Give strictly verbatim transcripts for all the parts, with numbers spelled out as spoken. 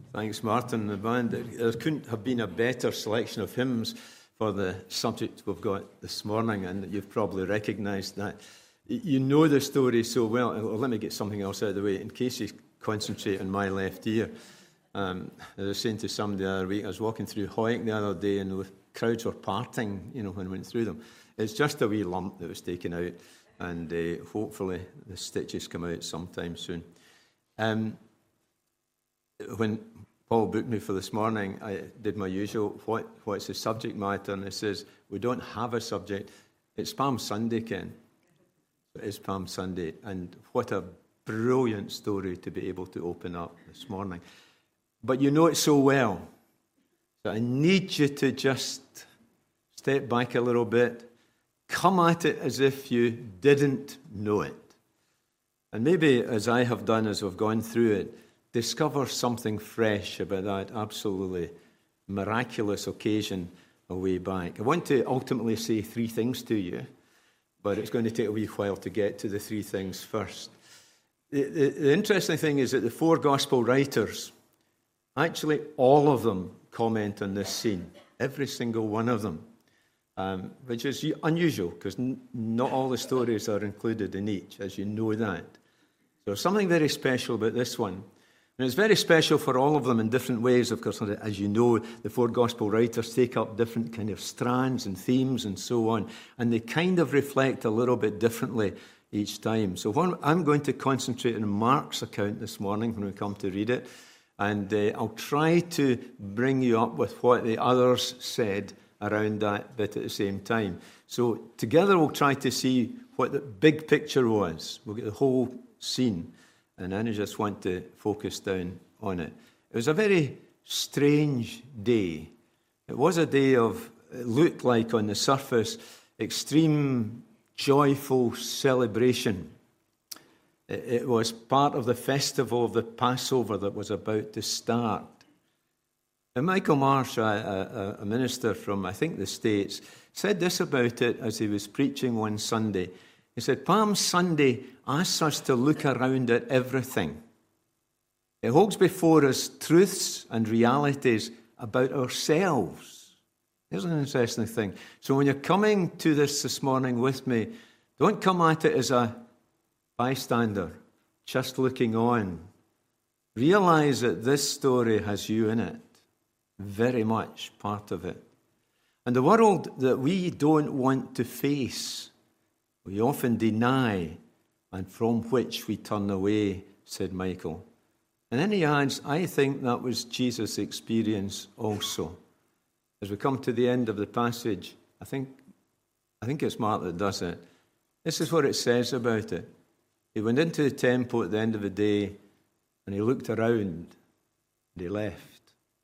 Thanks, Martin and the band. There couldn't have been a better selection of hymns for the subject we've got this morning, and you've probably recognised that. You know the story so well. Well, let me get something else out of the way, in case you concentrate on my left ear. Um, as I was saying to somebody the other week, I was walking through Hoyk the other day, and the crowds were parting, you know, when I went through them. It's just a wee lump that was taken out, and uh, hopefully the stitches come out sometime soon. Um, when Paul booked me for this morning, I did my usual, what, what's the subject matter? And it says, we don't have a subject. It's Palm Sunday, Ken. It is Palm Sunday. And what a brilliant story to be able to open up this morning. But you know it so well. So I need you to just step back a little bit. Come at it as if you didn't know it. And maybe, as I have done as we've gone through it, discover something fresh about that absolutely miraculous occasion a way back. I want to ultimately say three things to you, but it's going to take a wee while to get to the three things first. The, the, the interesting thing is that the four gospel writers, actually all of them comment on this scene, every single one of them, um, which is unusual because n- not all the stories are included in each, as you know that. So there's something very special about this one. And it's very special for all of them in different ways. Of course, as you know, the four gospel writers take up different kind of strands and themes and so on. And they kind of reflect a little bit differently each time. So what I'm going to concentrate on Mark's account this morning when we come to read it. And uh, I'll try to bring you up with what the others said around that bit at the same time. So together we'll try to see what the big picture was. We'll get the whole scene. And then I just want to focus down on it. It was a very strange day. It was a day of, it looked like on the surface, extreme, joyful celebration. It, it was part of the festival of the Passover that was about to start. And Michael Marsh, a, a, a minister from, I think, the States, said this about it as he was preaching one Sunday. He said, Palm Sunday asks us to look around at everything. It holds before us truths and realities about ourselves. Here's an interesting thing. So when you're coming to this this morning with me, don't come at it as a bystander, just looking on. Realize that this story has you in it, very much part of it. And the world that we don't want to face, we often deny, and from which we turn away, said Michael. And then he adds, I think that was Jesus' experience also. As we come to the end of the passage, I think, I think it's Mark that does it. This is what it says about it. He went into the temple at the end of the day, and he looked around, and he left.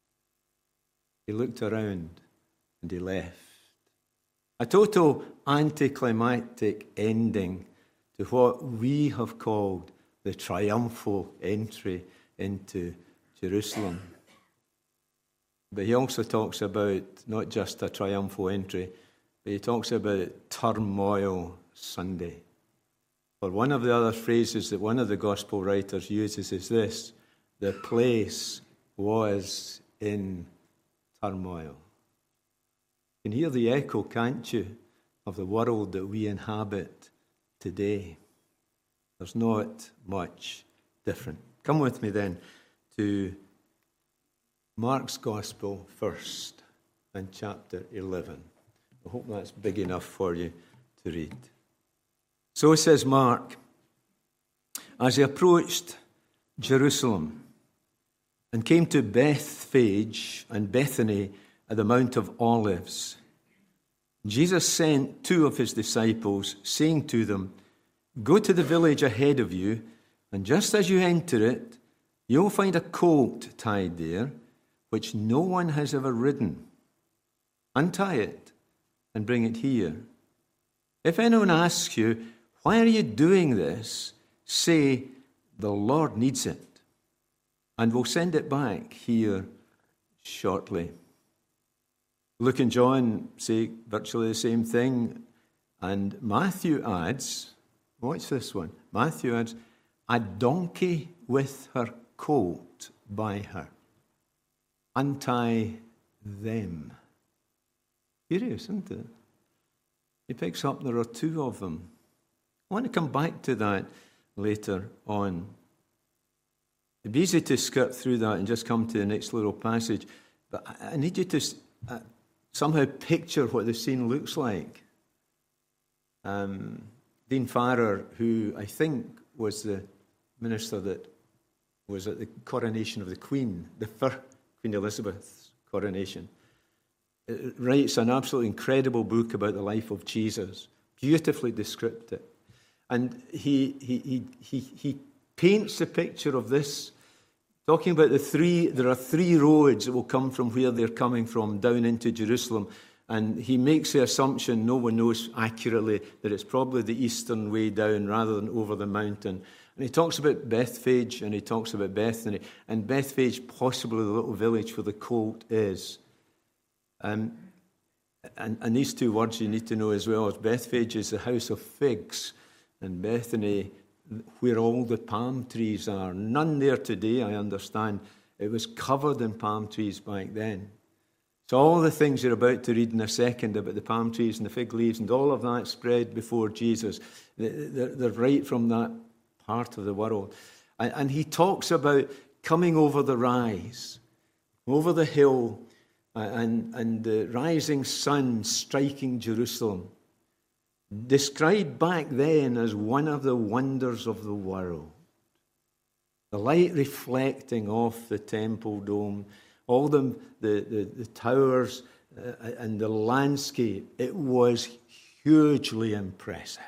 He looked around, and he left. A total anticlimactic ending to what we have called the triumphal entry into Jerusalem. But he also talks about not just a triumphal entry, but he talks about Turmoil Sunday. Or one of the other phrases that one of the gospel writers uses is this: the place was in turmoil. You can hear the echo, can't you, of the world that we inhabit today. There's not much different. Come with me then to Mark's Gospel first, and chapter eleven. I hope that's big enough for you to read. So says Mark, as he approached Jerusalem and came to Bethphage and Bethany at the Mount of Olives, Jesus sent two of his disciples, saying to them, go to the village ahead of you, and just as you enter it, you'll find a colt tied there, which no one has ever ridden. Untie it and bring it here. If anyone asks you, why are you doing this? Say, the Lord needs it, and we'll send it back here shortly. Luke and John say virtually the same thing, and Matthew adds, watch this one, Matthew adds, a donkey with her colt by her. untie them. Curious, isn't it? He picks up there are two of them. I want to come back to that later on. It'd be easy to skirt through that and just come to the next little passage, but I need you to uh, somehow picture what the scene looks like. Um, Dean Farrer, who I think was the minister that was at the coronation of the Queen, the first Queen Elizabeth's coronation, writes an absolutely incredible book about the life of Jesus, beautifully descriptive. And he, he, he, he, he paints the picture of this, talking about the three, there are three roads that will come from where they're coming from down into Jerusalem. And he makes the assumption, no one knows accurately, that it's probably the eastern way down rather than over the mountain. And he talks about Bethphage and he talks about Bethany. And Bethphage, possibly the little village where the colt is. Um, and, and these two words you need to know as well. As Bethphage is the house of figs, and Bethany, where all the palm trees are. None there today, I understand. It was covered in palm trees back then. So all the things you're about to read in a second about the palm trees and the fig leaves and all of that spread before Jesus, they're, they're right from that part of the world. And, and he talks about coming over the rise, over the hill, and, and the rising sun striking Jerusalem, described back then as one of the wonders of the world. The light reflecting off the temple dome, all the, the, the, the towers uh, and the landscape, it was hugely impressive.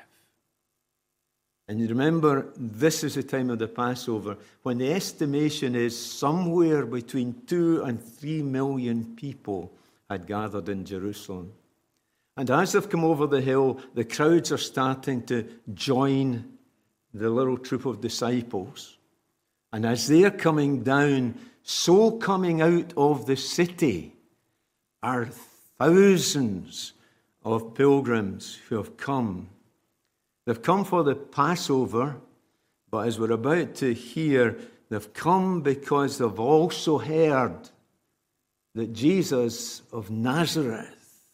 And you remember, this is the time of the Passover, when the estimation is somewhere between two and three million people had gathered in Jerusalem. And as they've come over the hill, the crowds are starting to join the little troop of disciples. And as they're coming down, so coming out of the city are thousands of pilgrims who have come. They've come for the Passover, but as we're about to hear, they've come because they've also heard that Jesus of Nazareth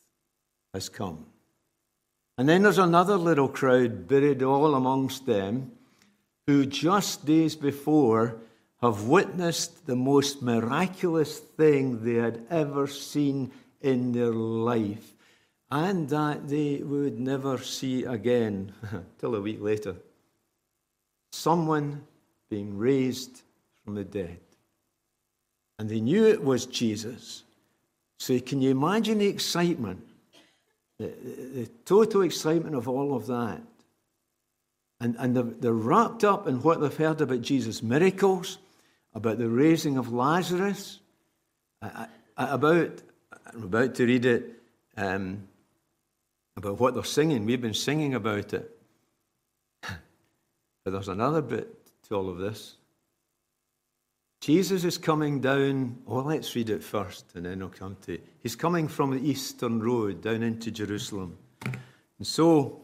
has come. And then there's another little crowd buried all amongst them who just days before have witnessed the most miraculous thing they had ever seen in their life, and that they would never see again till a week later. Someone being raised from the dead. And they knew it was Jesus. So can you imagine the excitement, the, the, the total excitement of all of that? And, and they're, they're wrapped up in what they've heard about Jesus' miracles, about the raising of Lazarus, uh, about, I'm about to read it, um, about what they're singing. We've been singing about it. But there's another bit to all of this. Jesus is coming down. Oh, let's read it first, and then I'll come to it. He's coming from the eastern road down into Jerusalem. And so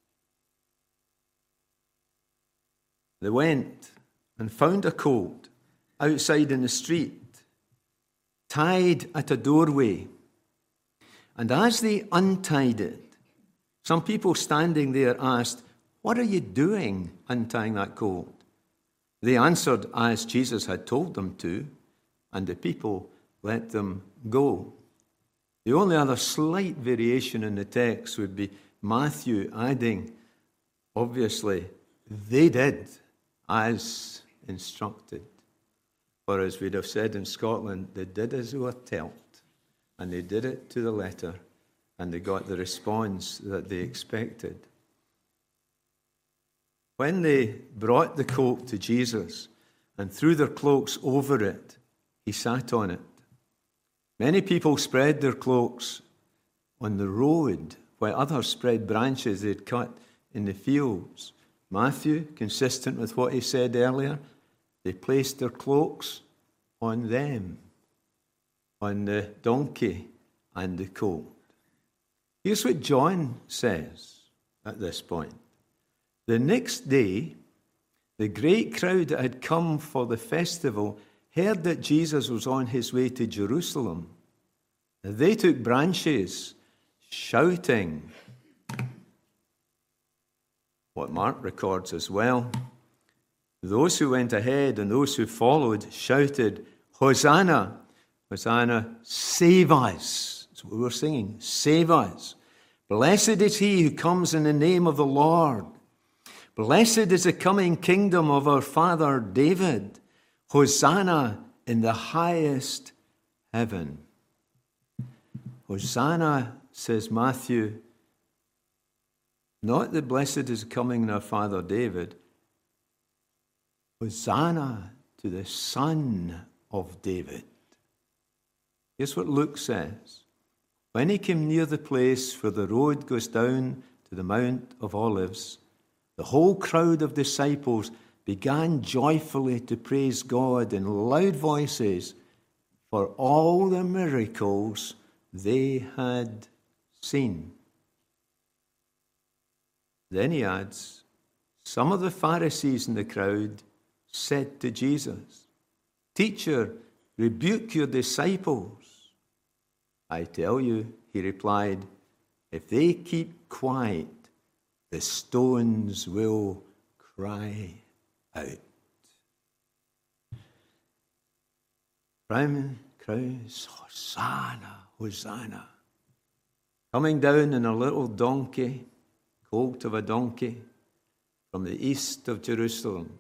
they went and found a colt outside in the street, tied at a doorway. And as they untied it, some people standing there asked, "What are you doing untying that colt?" They answered as Jesus had told them to, and the people let them go. The only other slight variation in the text would be Matthew adding, obviously, they did as instructed. Or as we'd have said in Scotland, they did as they were told, and they did it to the letter, and they got the response that they expected. When they brought the colt to Jesus and threw their cloaks over it, he sat on it. Many people spread their cloaks on the road, while others spread branches they'd cut in the fields. Matthew, consistent with what he said earlier, they placed their cloaks on them, on the donkey and the colt. Here's what John says at this point. The next day, the great crowd that had come for the festival heard that Jesus was on his way to Jerusalem. They took branches, shouting. What Mark records as well. Those who went ahead and those who followed shouted, Hosanna! Hosanna, save us. That's what we were singing. Save us. Blessed is he who comes in the name of the Lord. Blessed is the coming kingdom of our father David. Hosanna in the highest heaven. Hosanna, says Matthew, not that blessed is the coming in our father David. Hosanna to the Son of David. Here's what Luke says. When he came near the place where the road goes down to the Mount of Olives, the whole crowd of disciples began joyfully to praise God in loud voices for all the miracles they had seen. Then he adds, some of the Pharisees in the crowd said to Jesus, Teacher, rebuke your disciples. I tell you, he replied, if they keep quiet, the stones will cry out. Crown, crows, Hosanna, Hosanna. Coming down in a little donkey, colt of a donkey, from the east of Jerusalem.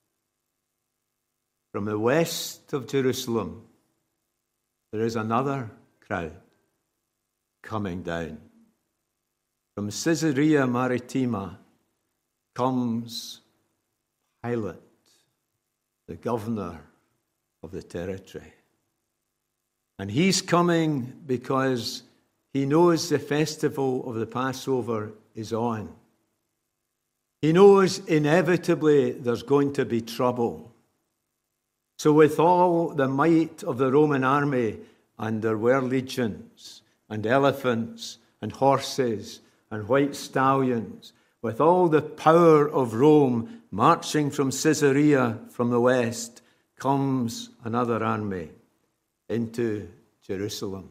From the west of Jerusalem, there is another crowd coming down. From Caesarea Maritima comes Pilate, the governor of the territory. And he's coming because he knows the festival of the Passover is on. He knows inevitably there's going to be trouble. So with all the might of the Roman army, and there were legions, and elephants, and horses, and white stallions, with all the power of Rome marching from Caesarea from the west, comes another army into Jerusalem.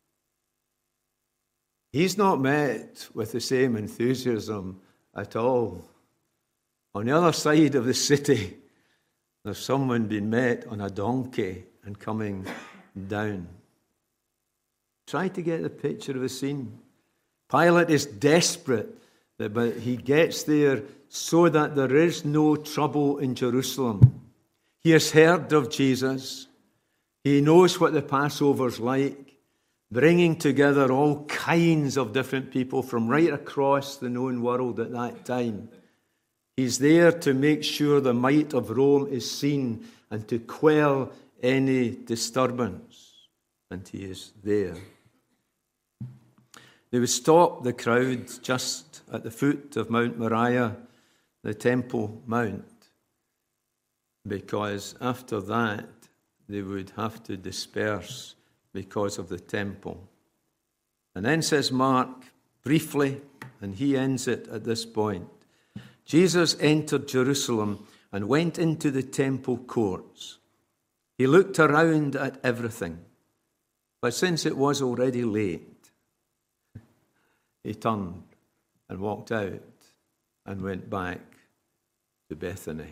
He's not met with the same enthusiasm at all. On the other side of the city, there's someone being met on a donkey and coming down. Try to get the picture of the scene. Pilate is desperate, but he gets there so that there is no trouble in Jerusalem. He has heard of Jesus. He knows what the Passover's like, bringing together all kinds of different people from right across the known world at that time. He's there to make sure the might of Rome is seen and to quell any disturbance. And he is there. They would stop the crowd just at the foot of Mount Moriah, the Temple Mount, because after that they would have to disperse because of the temple. And then says Mark, briefly, and he ends it at this point, Jesus entered Jerusalem and went into the temple courts. He looked around at everything, but since it was already late, he turned and walked out and went back to Bethany.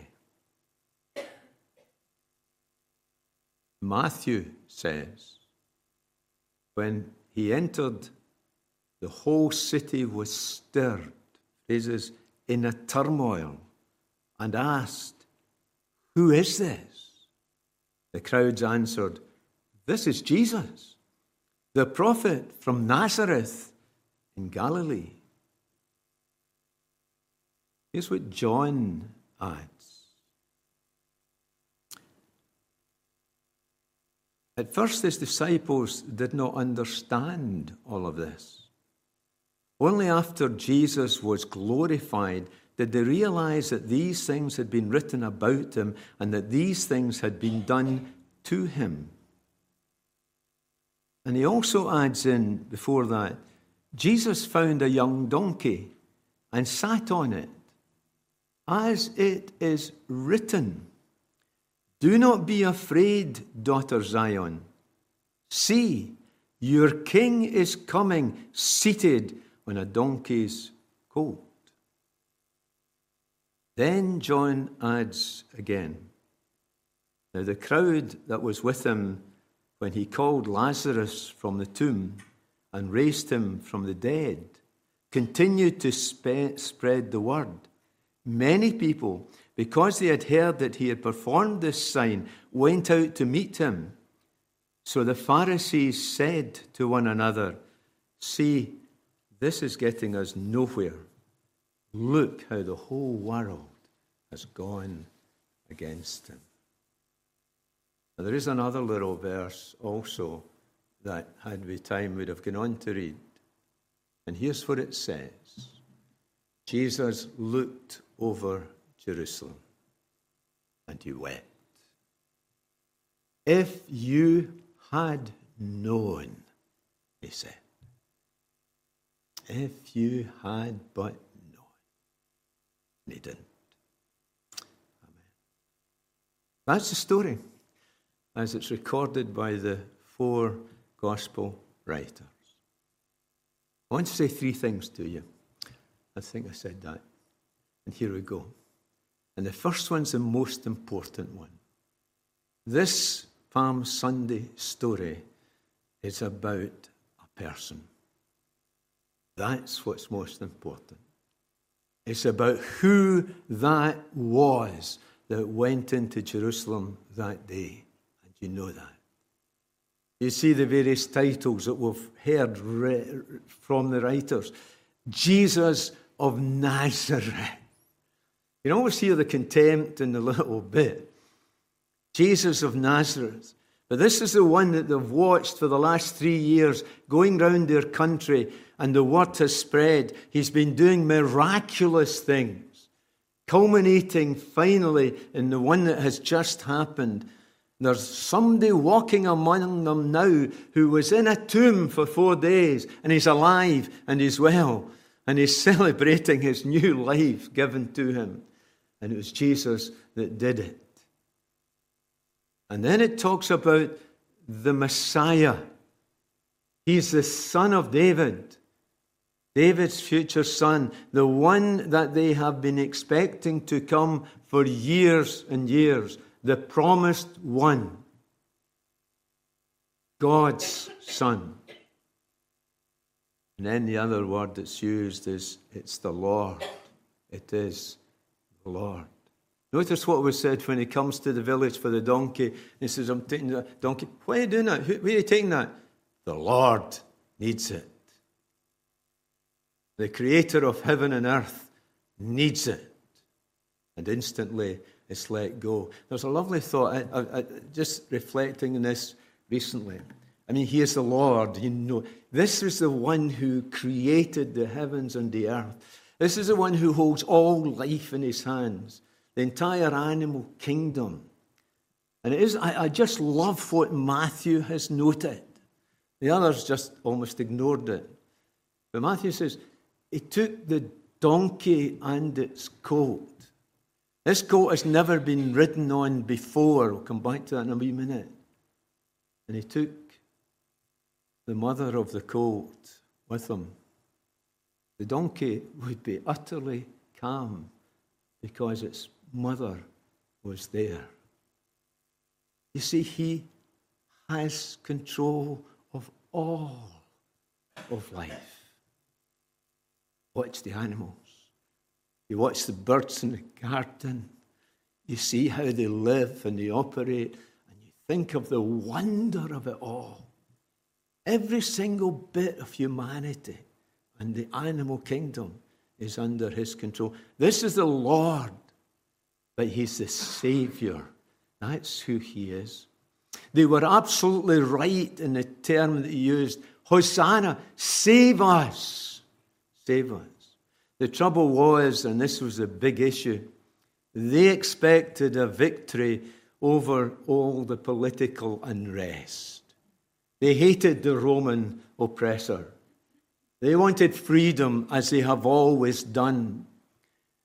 Matthew says, when he entered, the whole city was stirred. Phrases, in a turmoil, and asked, who is this? The crowds answered, this is Jesus, the prophet from Nazareth in Galilee. Here's what John adds. At first, his disciples did not understand all of this. Only after Jesus was glorified did they realize that these things had been written about him and that these things had been done to him. And he also adds in, before that, Jesus found a young donkey and sat on it, as it is written, Do not be afraid, daughter Zion. See, your king is coming, seated on a donkey's colt. Then John adds again, now the crowd that was with him when he called Lazarus from the tomb and raised him from the dead continued to spe- spread the word. Many people, because they had heard that he had performed this sign, went out to meet him. So the Pharisees said to one another, see, this is getting us nowhere. Look how the whole world has gone against him. Now, there is another little verse also that, had we time, we'd have gone on to read. And here's what it says. Jesus looked over Jerusalem and he wept. If you had known, he said, if you had but known. And he didn't. Amen. That's the story as it's recorded by the four gospel writers. I want to say three things to you. I think I said that. And here we go. And the first one's the most important one. This Palm Sunday story is about a person. That's what's most important. It's about who that was that went into Jerusalem that day. And you know that. You see the various titles that we've heard re- from the writers. Jesus of Nazareth. You can always hear the contempt in the little bit. Jesus of Nazareth. But this is the one that they've watched for the last three years, going round their country, and the word has spread. He's been doing miraculous things, culminating finally in the one that has just happened. There's somebody walking among them now who was in a tomb for four days, and he's alive and he's well, and he's celebrating his new life given to him. And it was Jesus that did it. And then it talks about the Messiah. He's the son of David, David's future son, the one that they have been expecting to come for years and years. The promised one, God's Son. And then the other word that's used is, it's the Lord. It is the Lord. Notice what was said when he comes to the village for the donkey. He says, I'm taking the donkey. Why are you doing that? Where are you taking that? The Lord needs it. The creator of heaven and earth needs it. And instantly, it's let go. There's a lovely thought, I, I, I, just reflecting on this recently. I mean, he is the Lord, you know. This is the one who created the heavens and the earth. This is the one who holds all life in his hands, the entire animal kingdom. And it is, I, I just love what Matthew has noted. The others just almost ignored it. But Matthew says, he took the donkey and its colt. This colt has never been ridden on before. We'll come back to that in a wee minute. And he took the mother of the colt with him. The donkey would be utterly calm because its mother was there. You see, he has control of all of life. Watch the animals. You watch the birds in the garden. You see how they live and they operate. And you think of the wonder of it all. Every single bit of humanity and the animal kingdom is under his control. This is the Lord, but he's the Savior. That's who he is. They were absolutely right in the term that he used. Hosanna, save us. Save us. The trouble was, and this was a big issue, they expected a victory over all the political unrest. They hated the Roman oppressor. They wanted freedom as they have always done.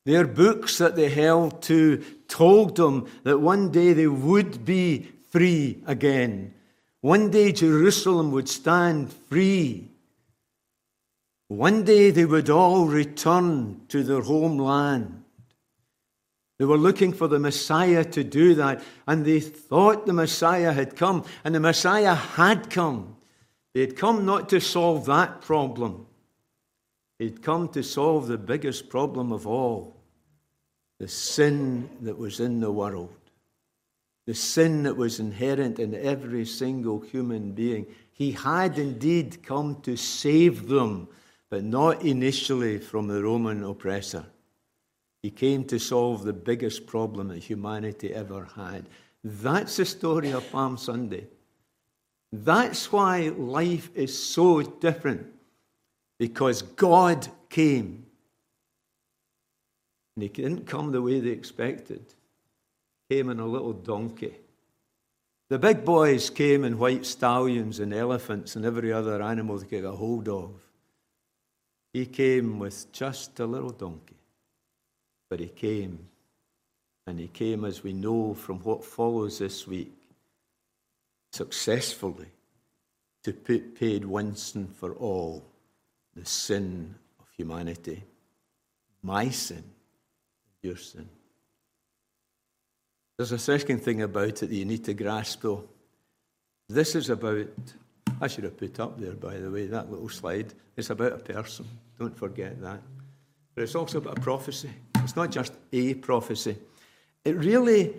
Their books that they held to told them that one day they would be free again. One day Jerusalem would stand free. One day they would all return to their homeland. They were looking for the Messiah to do that, and they thought the Messiah had come, and the Messiah had come. They had come not to solve that problem. He'd come to solve the biggest problem of all, the sin that was in the world, the sin that was inherent in every single human being. He had indeed come to save them, but not initially from the Roman oppressor. He came to solve the biggest problem that humanity ever had. That's the story of Palm Sunday. That's why life is so different. Because God came. And he didn't come the way they expected. He came in a little donkey. The big boys came in white stallions and elephants and every other animal they could get a hold of. He came with just a little donkey. But he came. And he came, as we know from what follows this week, successfully to put paid once and for all the sin of humanity. My sin, your sin. There's a second thing about it that you need to grasp, though. This is about, I should have put up there, by the way, that little slide. It's about a person. Don't forget that. But it's also about a prophecy. It's not just a prophecy. It really,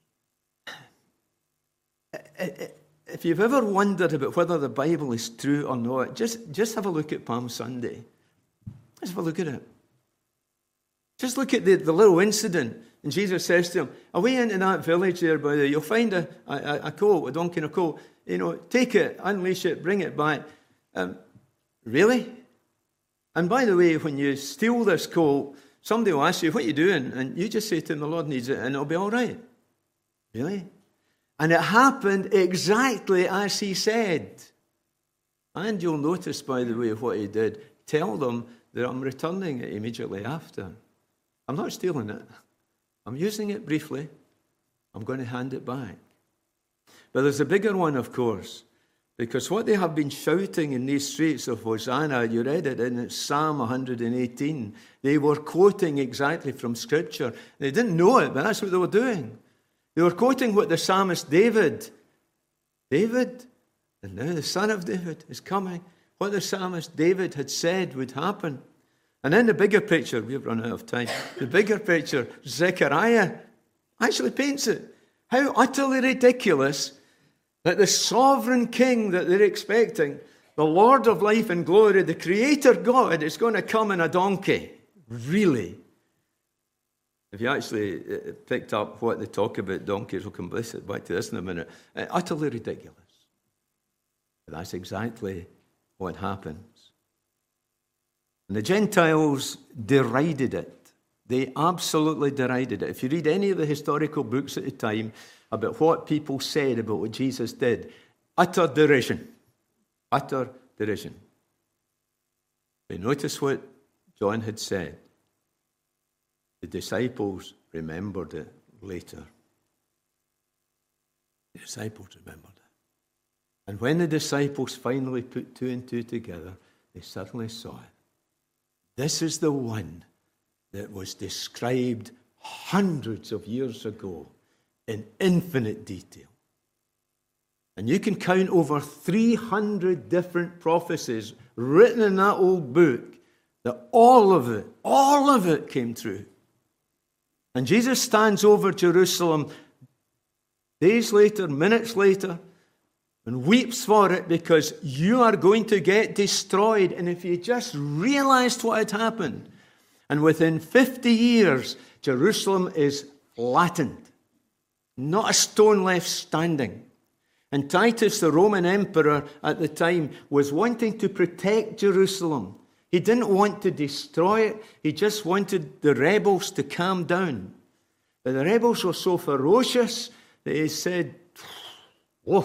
if you've ever wondered about whether the Bible is true or not, just, just have a look at Palm Sunday. Just have a look at it. Just look at the, the little incident. And Jesus says to him, away into that village there, by the, you'll find a, a, a colt, a donkey and a colt. You know, take it, unleash it, bring it back. Um, really? And by the way, when you steal this colt, somebody will ask you, what are you doing? And you just say to him, the Lord needs it, and it'll be all right. Really? And it happened exactly as he said. And you'll notice, by the way, what he did. Tell them that I'm returning it immediately after. I'm not stealing it. I'm using it briefly. I'm going to hand it back. But there's a bigger one, of course. Because what they have been shouting in these streets of Hosanna, you read it in Psalm one hundred eighteen. They were quoting exactly from Scripture. They didn't know it, but that's what they were doing. They were quoting what the psalmist David, David, and now the son of David is coming, what the psalmist David had said would happen. And in the bigger picture, we've run out of time, the bigger picture, Zechariah actually paints it. How utterly ridiculous that the sovereign king that they're expecting, the Lord of life and glory, the Creator God, is going to come in a donkey. Really? If you actually picked up what they talk about donkeys, we'll come back to this in a minute. Uh, utterly ridiculous. But that's exactly what happens. And the Gentiles derided it. They absolutely derided it. If you read any of the historical books at the time about what people said about what Jesus did, utter derision. Utter derision. But notice what John had said. The disciples remembered it later. The disciples remembered it. And when the disciples finally put two and two together, they suddenly saw it. This is the one that was described hundreds of years ago in infinite detail. And you can count over three hundred different prophecies written in that old book that all of it, all of it came true. And Jesus stands over Jerusalem days later, minutes later, and weeps for it because you are going to get destroyed. And if you just realized what had happened, and within fifty years, Jerusalem is flattened. Not a stone left standing. And Titus, the Roman emperor at the time, was wanting to protect Jerusalem. He didn't want to destroy it. He just wanted the rebels to calm down. But the rebels were so ferocious that he said, oh,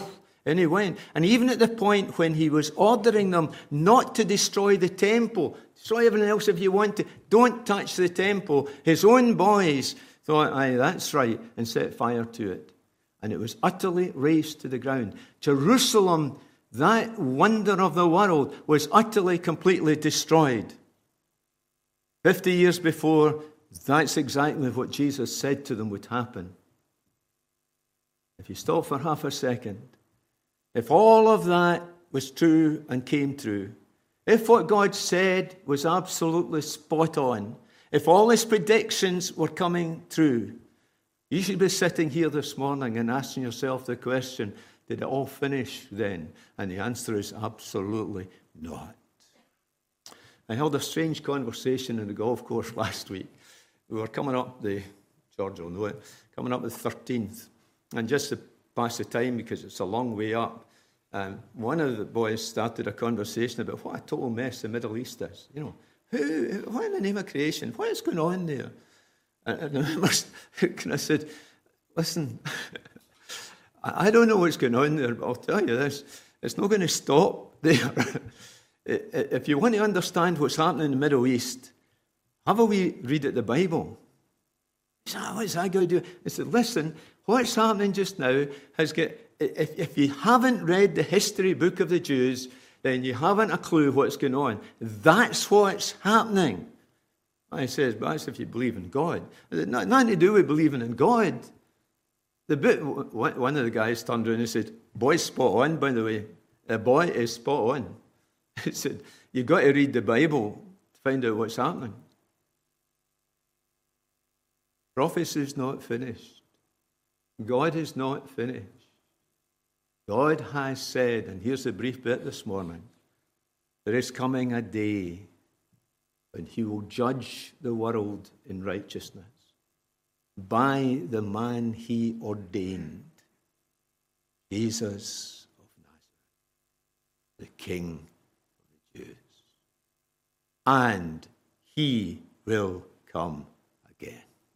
And he went. And even at the point when he was ordering them not to destroy the temple, destroy everything else if you want to, don't touch the temple, his own boys thought, aye, that's right, and set fire to it. And it was utterly razed to the ground. Jerusalem, that wonder of the world, was utterly, completely destroyed. Fifty years before, that's exactly what Jesus said to them would happen. If you stop for half a second, if all of that was true and came true, if what God said was absolutely spot on, if all his predictions were coming true, you should be sitting here this morning and asking yourself the question, did it all finish then? And the answer is absolutely not. I held a strange conversation in the golf course last week. We were coming up the, George will know it, coming up the thirteenth. And just to pass the time, because it's a long way up, um, one of the boys started a conversation about what a total mess the Middle East is. You know, who, what in the name of creation? What is going on there? And, and I remember, I said, listen, I don't know what's going on there, but I'll tell you this, it's not going to stop there. If you want to understand what's happening in the Middle East, have a wee read at the Bible. He said, oh, what's that going to do? I said, listen, what's happening just now has got, if, if you haven't read the history book of the Jews, then you haven't a clue what's going on. That's what's happening. I says, but that's if you believe in God. Nothing to do with believing in God. The book, one of the guys turned around and said, boy's spot on, by the way. The boy is spot on. He said, you've got to read the Bible to find out what's happening. Prophecy is not finished. God is not finished. God has said, and here's the brief bit this morning, there is coming a day when he will judge the world in righteousness by the man he ordained, Jesus of Nazareth, the King of the Jews. And he will come again.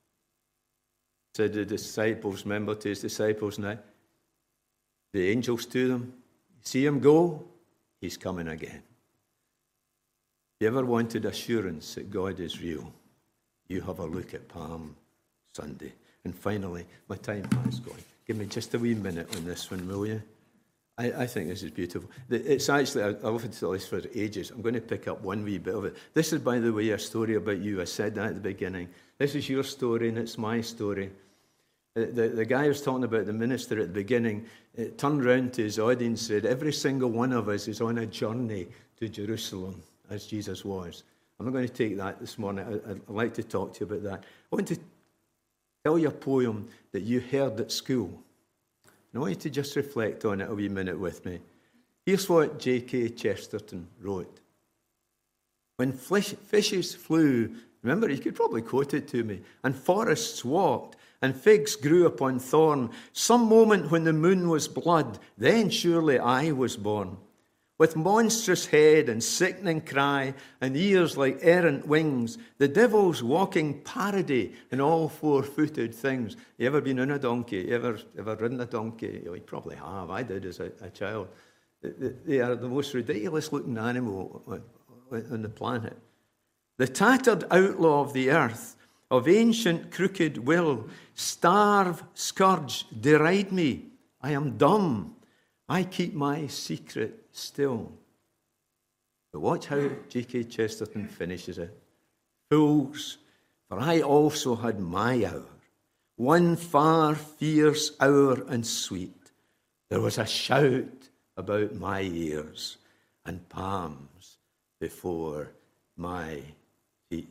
Said the disciples, remember to his disciples now, the angels to them, see him go, he's coming again. If you ever wanted assurance that God is real, you have a look at Palm Sunday. And finally, my time has gone. Give me just a wee minute on this one, will you? I, I think this is beautiful. It's actually, I, I've often told this for ages. I'm going to pick up one wee bit of it. This is, by the way, a story about you. I said that at the beginning. This is your story and it's my story. The, the guy who was talking about the minister at the beginning it turned round to his audience and said, every single one of us is on a journey to Jerusalem, as Jesus was. I'm not going to take that this morning. I, I'd like to talk to you about that. I want to tell you a poem that you heard at school. And I want you to just reflect on it a wee minute with me. Here's what J K Chesterton wrote. When fish, fishes flew, remember, you could probably quote it to me, and forests walked, and figs grew upon thorn, some moment when the moon was blood, then surely I was born. With monstrous head and sickening cry, and ears like errant wings, the devil's walking parody in all four-footed things. You ever been on a donkey? You ever, ever ridden a donkey? You probably have. I did as a, a child. They are the most ridiculous-looking animal on the planet. The tattered outlaw of the earth, of ancient crooked will, starve, scourge, deride me. I am dumb. I keep my secret still. But watch how G K Chesterton finishes it. Fools, for I also had my hour, one far fierce hour and sweet. There was a shout about my ears and palms before my feet.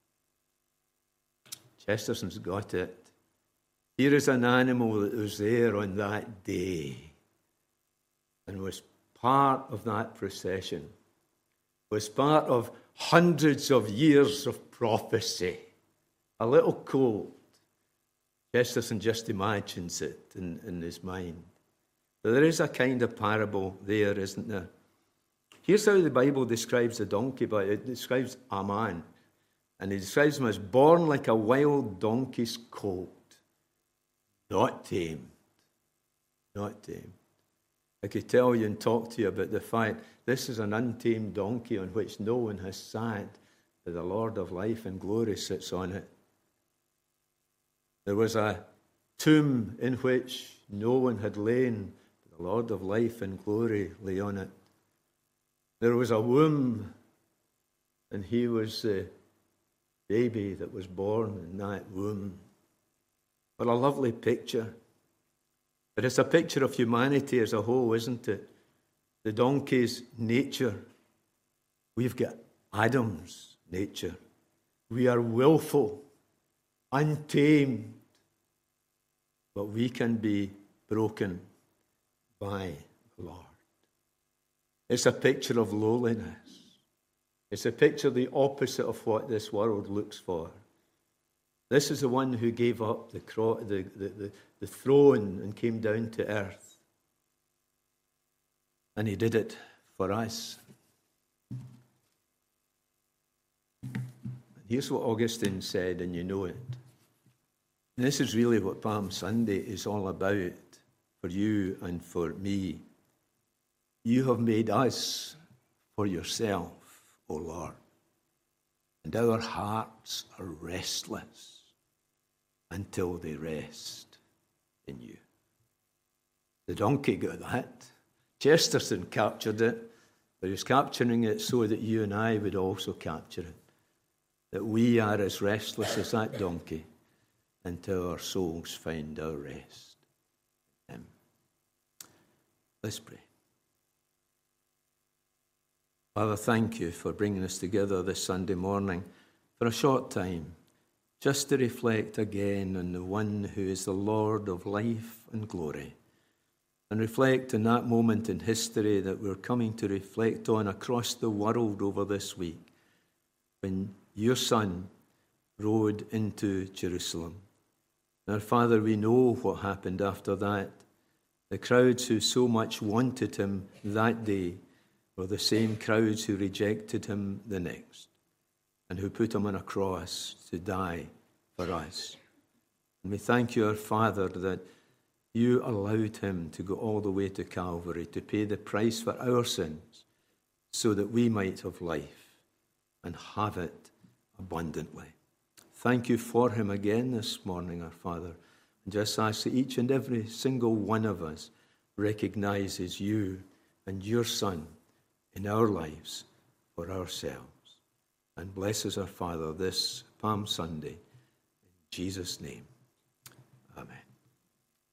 Chesterton's got it. Here is an animal that was there on that day and was part of that procession, was part of hundreds of years of prophecy. A little cold. Chesterton just imagines it in, in his mind. But there is a kind of parable there, isn't there? Here's how the Bible describes the donkey, but it describes a man. And he describes him as born like a wild donkey's colt. Not tamed. Not tamed. I could tell you and talk to you about the fact this is an untamed donkey on which no one has sat, but the Lord of life and glory sits on it. There was a tomb in which no one had lain, but the Lord of life and glory lay on it. There was a womb, and he was the baby that was born in that womb. What a lovely picture. But it's a picture of humanity as a whole, isn't it? The donkey's nature. We've got Adam's nature. We are willful, untamed, but we can be broken by the Lord. It's a picture of lowliness. It's a picture of the opposite of what this world looks for. This is the one who gave up the, cro- the, the, the, the throne and came down to earth. And he did it for us. Here's what Augustine said, and you know it. And this is really what Palm Sunday is all about for you and for me. You have made us for yourself, O Lord, and our hearts are restless until they rest in you. The donkey got that. Chesterton captured it, but he was capturing it so that you and I would also capture it. That we are as restless as that donkey until our souls find our rest in him. Let's pray. Father, thank you for bringing us together this Sunday morning for a short time, just to reflect again on the one who is the Lord of life and glory, and reflect on that moment in history that we're coming to reflect on across the world over this week, when your Son rode into Jerusalem. Now, Father, we know what happened after that. The crowds who so much wanted him that day were the same crowds who rejected him the next, and who put him on a cross to die for us. And we thank you, our Father, that you allowed him to go all the way to Calvary to pay the price for our sins so that we might have life and have it abundantly. Thank you for him again this morning, our Father. And just ask that each and every single one of us recognizes you and your Son in our lives for ourselves. And blesses our Father this Palm Sunday. In Jesus' name, amen.